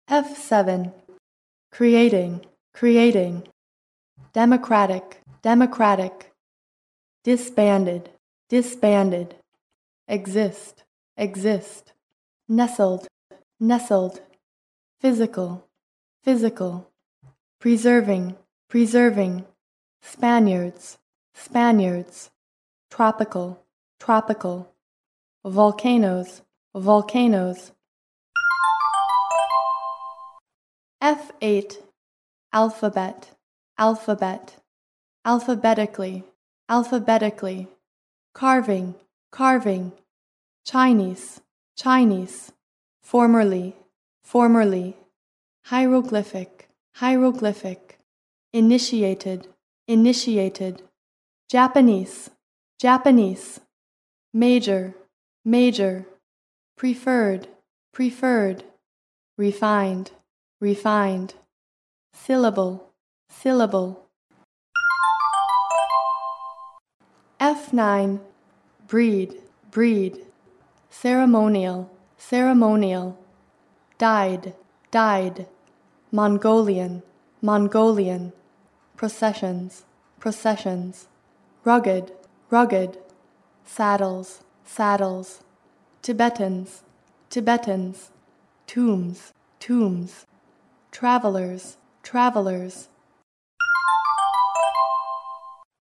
F7. Creating, creating. Democratic, democratic. Disbanded, disbanded. Exist, exist. Nestled, nestled. Physical, physical. Preserving, preserving. Spaniards, Spaniards. Tropical, tropical. Volcanoes, volcanoes. F8. Alphabet, alphabet. Alphabetically, alphabetically. Carving, carving. Chinese, Chinese. Formerly, formerly. Hieroglyphic, hieroglyphic. Initiated, initiated. Japanese, Japanese. Major, major. Preferred, preferred. Refined, refined. Syllable, syllable. F9. Breed, breed. Ceremonial, ceremonial. Died, died. Mongolian, Mongolian. Processions, processions. Rugged, rugged. Saddles, saddles. Tibetans, Tibetans. Tombs, tombs. Travelers, travelers.